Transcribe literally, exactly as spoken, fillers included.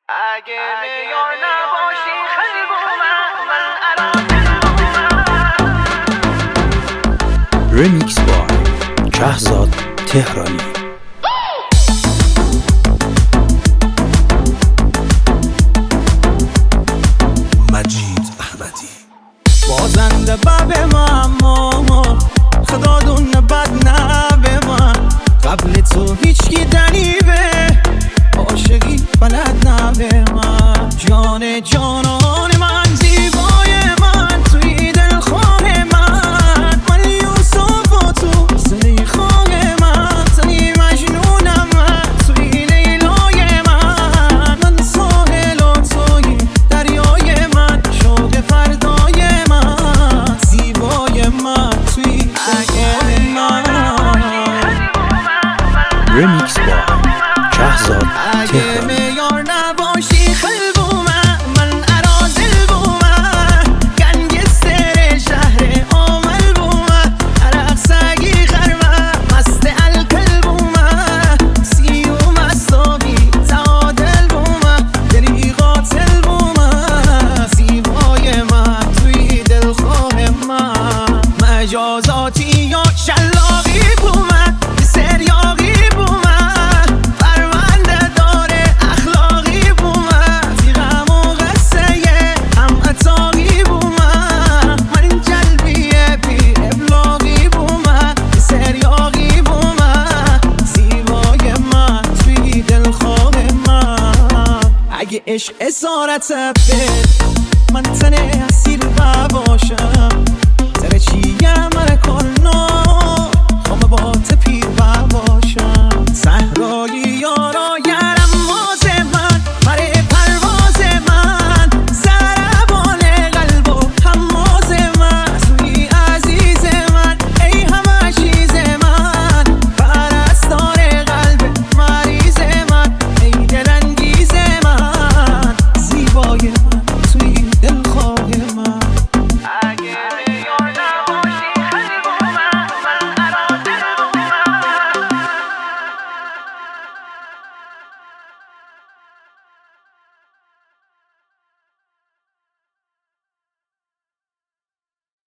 اگه میار نباشی خیلی بومم من الان رمیکس بای شهزاد تهرانی. مجید احمدی بازنده بب ما خدا دون بد نبه من قبل تو هیچکی دنیبه عاشقی بلد نبه من جان جانان من زیبای من توی دلخواه من من یوسف و تو زلیخای من تنی مجنونم من توی لیلای من من ساحل و توی دریای من شوق فردای من زیبای من توی دلخواه من. رمیکس بای شهزاد اگه تهرانی. میار نباشی خیلی بومم من ارازل بومم گنگستر شهر آمل بومم عرق سگی خرمم مست الکل بومم سیوم استابی تعادل بومم دلی قاتل بومم زیبای من توی دلخواه من مجازاتی یا شلاقی بومم سریاقی بومم پرونده داره اخلاقی بومم زیغم و قصه هم اتاقی بومم من این جلبیه بی ابلاغی بومم سریاقی بومم زیبای من توی دلخواه من. اگه عشق اسارت بد من تنه اسیر باشم سر چیم